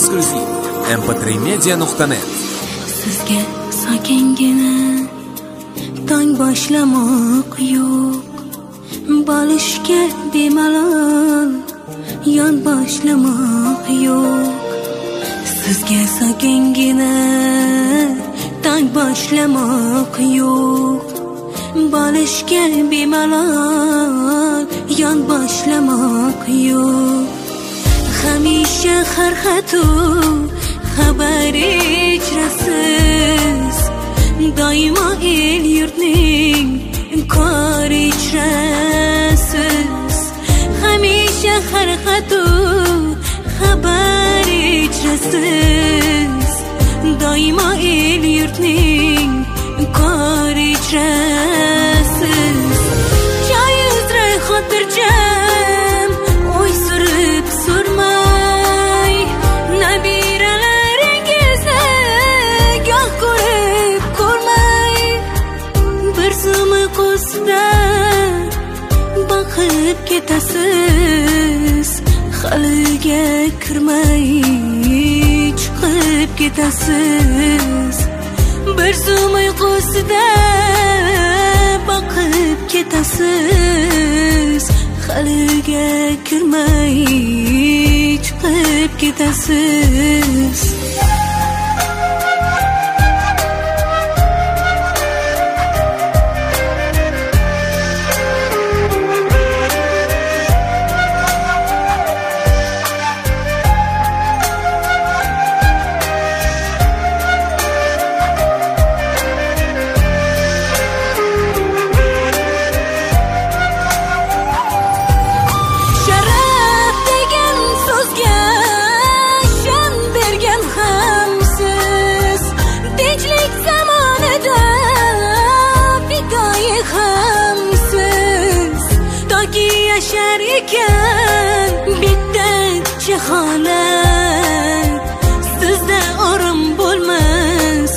eksklyuziv mp3media.net. Sizga sakingina tong boshlamoq yo'q, bo'lishga bemalol yon boshlamoq yo'q. Sizga sakingina tong boshlamoq yo'q, bo'lishga bemalol yon boshlamoq yo'q. Hamisha har xatu xabar ichrasiz, doimo el yurtning kor ichrasiz. Hamisha har xatu xabar ichrasiz, doimo el yurtning kor ichrasiz. Joyizra xotirjam o'y surib surmay, nabiralaringizni goh ko'rib ko'rmay, bir zumi qo'sda boqib ketasiz. Haliga kirmay chiqib ketasiz. Bir zumi qo'sda boqib ketasiz. Haliga kirmay chiqib ketasiz. Yashar ekan bitta jaholat, sizda orom bo'lmas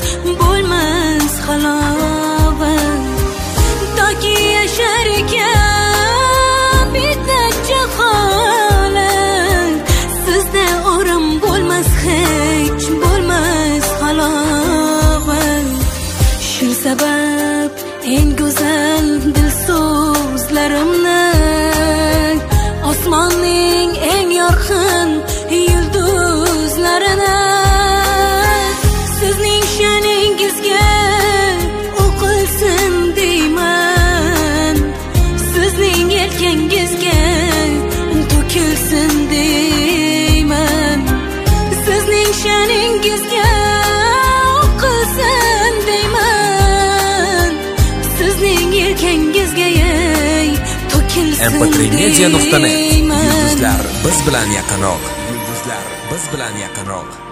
halovat. Toki yashar ekan bitta jaholat, sizda orom bo'lmas, hech bo'lmas halovat. Shu sabab eng go'zal dil so'zlarimni osmonning eng yorqin yulduzlarini sizning sha'ningizga o'qilsin deyman. Sizning yelkangizga to'kilsin deyman. Sizning sha'ningizga o'qilsin deyman. Sizning yelkangizga mp3media.net. Yulduzlar biz bilan yaqinroq.